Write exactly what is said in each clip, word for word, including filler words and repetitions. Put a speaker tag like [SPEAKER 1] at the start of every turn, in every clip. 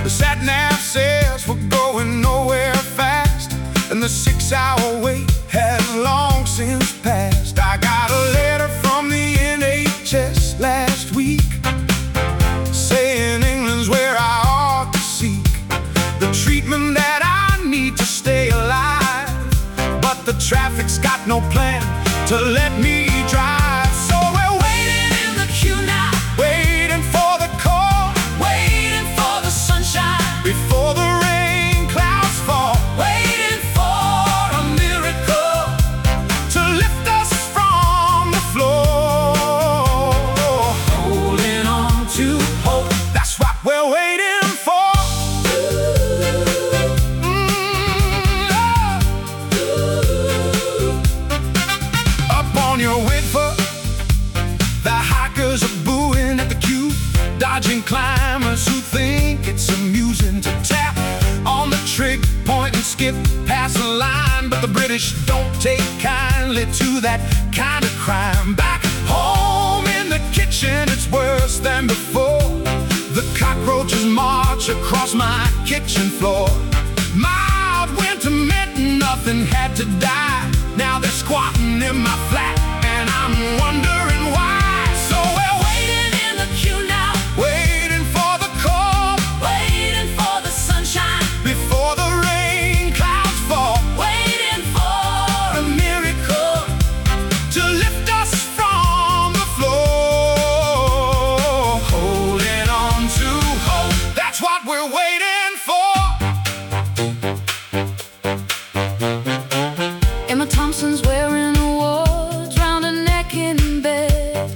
[SPEAKER 1] The sat-nav says we're going nowhere fast, and the six-hour wait has long since passed. I got a letter from the N H S last week saying England's where I ought to seek the treatment that I need to stay alive, but the traffic's got no plan to let me drive. So we're waiting in the queue now, waiting for the call, waiting for the sunshine before the rain clouds fall, waiting for a miracle to lift us from the floor, holding on to hope. That's what we're waiting for. On your way for the hikers are booing at the queue, dodging climbers who think it's amusing to tap on the trig, point and skip past the line. But the British don't take kindly to that kind of crime. Back home in the kitchen, it's worse than before. The cockroaches march across my kitchen floor. Mild winter meant nothing had to die. Now they're squatting in my flat, and I'm wondering why. So we're waiting in the queue now, waiting for the call, waiting for the sunshine before the rain clouds fall, waiting for a miracle to lift us from the floor, holding on to hope. That's what we're waiting for. Emma Thompson's wearing awards round her neck in bed,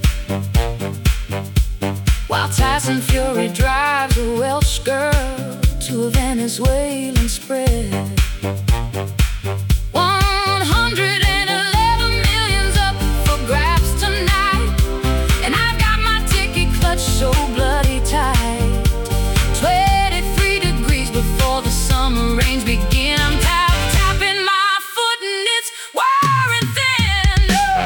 [SPEAKER 1] while Tyson Fury drives a Welsh girl to a Venezuelan spread. one hundred eleven million's up for grabs tonight, and I've got my ticket clutched so bloody tight. twenty-three degrees before the summer rains begin. I'm tap tapping my foot and it's wearing thin.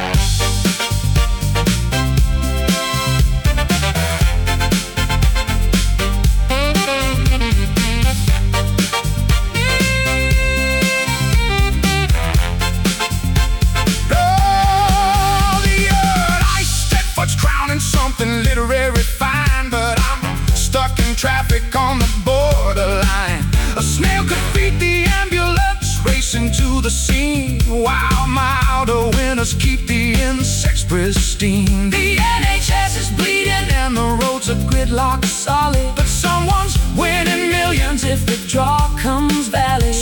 [SPEAKER 1] Oh, the earth iced at foot's crowning something literary fine, but I'm stuck in traffic on the borderline. A snail could feed the ambulance racing to the scene, while milder winters keep the insects pristine. The N H S is bleeding and the roads are gridlock solid, but someone's winning millions if the draw comes valid.